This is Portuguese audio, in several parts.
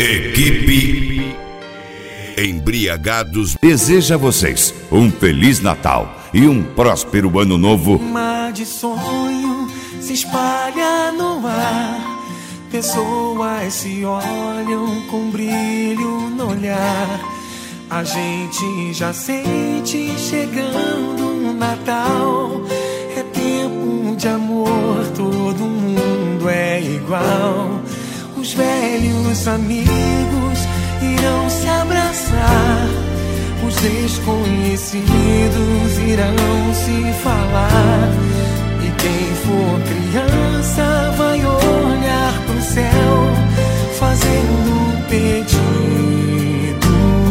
Equipe Embriagados deseja a vocês um Feliz Natal e um próspero Ano Novo. Um mar de sonho se espalha no ar, pessoas se olham com brilho no olhar. A gente já sente chegando o Natal. É tempo de amor, todo mundo é igual. Os velhos amigos irão se abraçar, os desconhecidos irão se falar. E quem for criança vai olhar pro céu, fazendo um pedido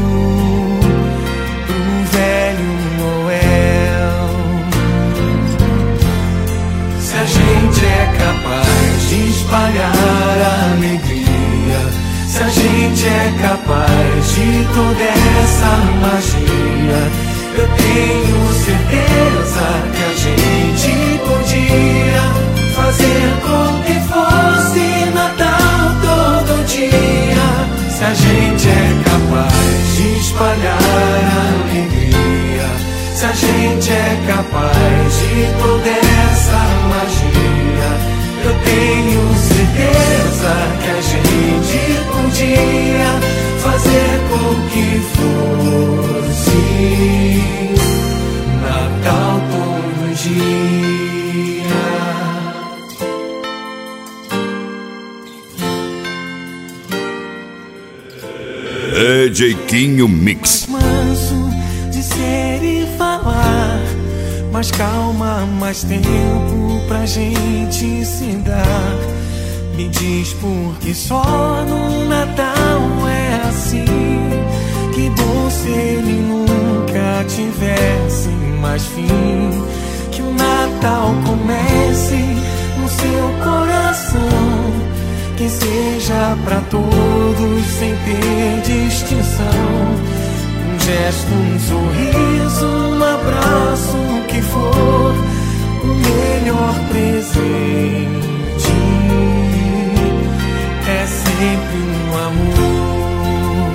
pro velho Noel. Se a gente é capaz de espalhar a alegria, se a gente é capaz de toda essa magia, eu tenho certeza que a gente podia fazer com que fosse Natal todo dia. Se a gente é capaz de espalhar a alegria, se a gente é capaz de toda essa magia, eu tenho certeza que a gente podia fazer com que fosse Natal todo dia. É Jeitinho Mix. Manso de ser e falar, mais calma, mais tempo pra gente se dar. Me diz por que só no Natal é assim. Que bom se ele nunca tivesse mais fim. Que o Natal comece no seu coração, que seja pra todos sem ter distinção. Um gesto, um sorriso, um abraço, o que for, o melhor presente é sempre um amor.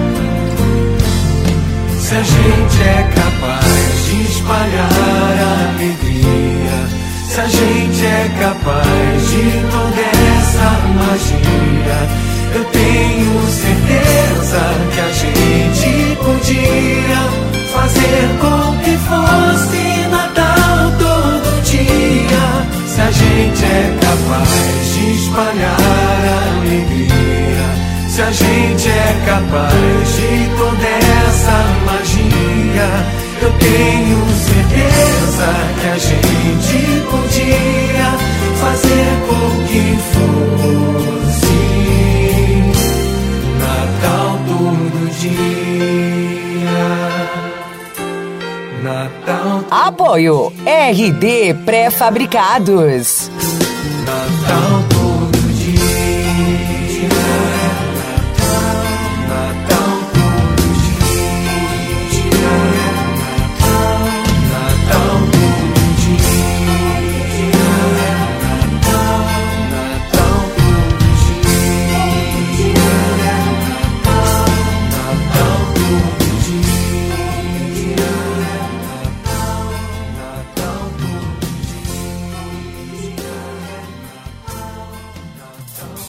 Se a gente é capaz de espalhar a alegria, se a gente é capaz de toda essa magia, eu tenho certeza que a gente podia fazer com que fosse Natal todo dia. Se a gente é capaz de espalhar a alegria, se a gente é capaz de toda essa magia, eu tenho certeza que a gente podia fazer com que fosse Natal todo dia. Natal todo Apoio RD Pré-Fabricados.